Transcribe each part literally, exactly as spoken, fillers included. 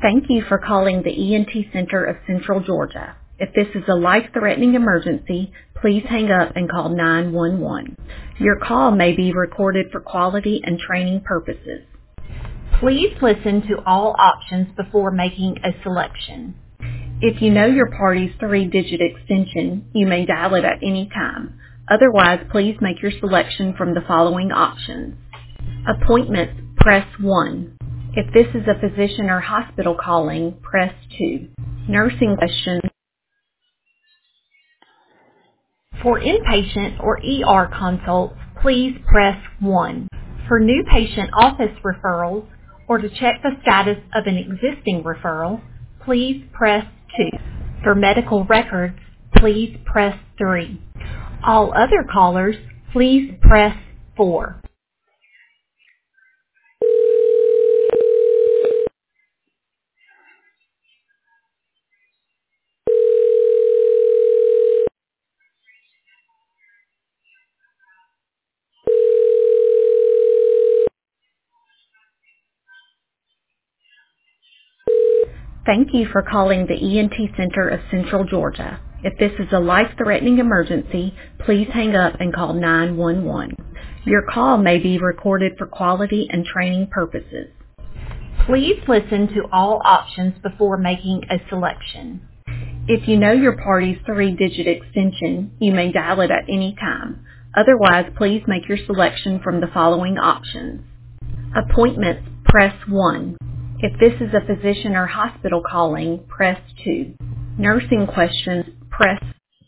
Thank you for calling the E N T Center of Central Georgia. If this is a life-threatening emergency, please hang up and call nine one one. Your call may be recorded for quality and training purposes. Please listen to all options before making a selection. If you know your party's three-digit extension, you may dial it at any time. Otherwise, please make your selection from the following options. Appointments, press one. If this is a physician or hospital calling, press two. Nursing questions. For inpatient or E R consults, please press one. For new patient office referrals or to check the status of an existing referral, please press two. For medical records, please press three. All other callers, please press four. Thank you for calling the E N T Center of Central Georgia. If this is a life-threatening emergency, please hang up and call nine one one. Your call may be recorded for quality and training purposes. Please listen to all options before making a selection. If you know your party's three-digit extension, you may dial it at any time. Otherwise, please make your selection from the following options. Appointments, press one. If this is a physician or hospital calling, press two. Nursing questions, press.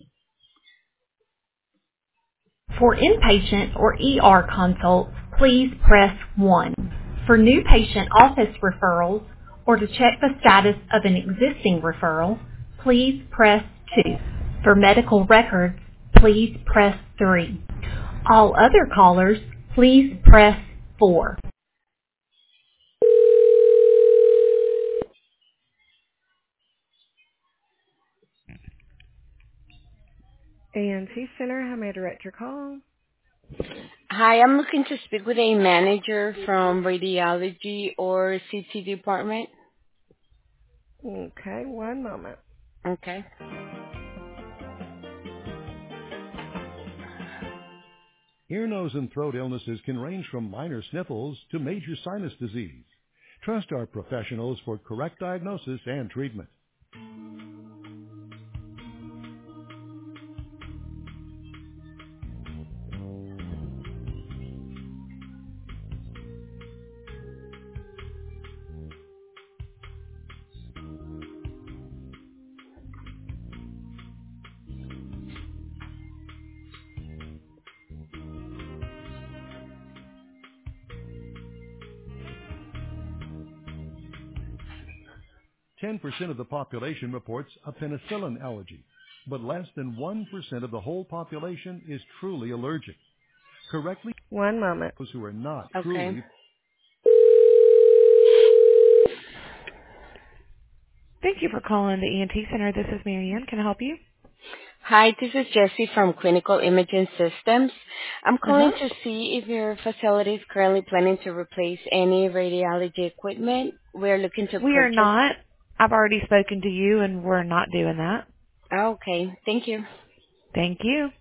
For inpatient or E R consults, please press one. For new patient office referrals or to check the status of an existing referral, please press two. For medical records, please press three. All other callers, please press four. A N T Center, how may I direct your call? Hi, I'm looking to speak with a manager from radiology or C T department. Okay, one moment. Okay. Ear, nose, and throat illnesses can range from minor sniffles to major sinus disease. Trust our professionals for correct diagnosis and treatment. ten percent of the population reports a penicillin allergy, but less than one percent of the whole population is truly allergic. Correctly, One moment. those who are not Okay. truly. Thank you for calling the E N T Center. This is Marianne. Can I help you? Hi, this is Jessie from Clinical Imaging Systems. I'm calling Uh-huh. to see if your facility is currently planning to replace any radiology equipment. We're looking to We are purchase. not. I've already spoken to you, and we're not doing that. Okay, thank you. Thank you.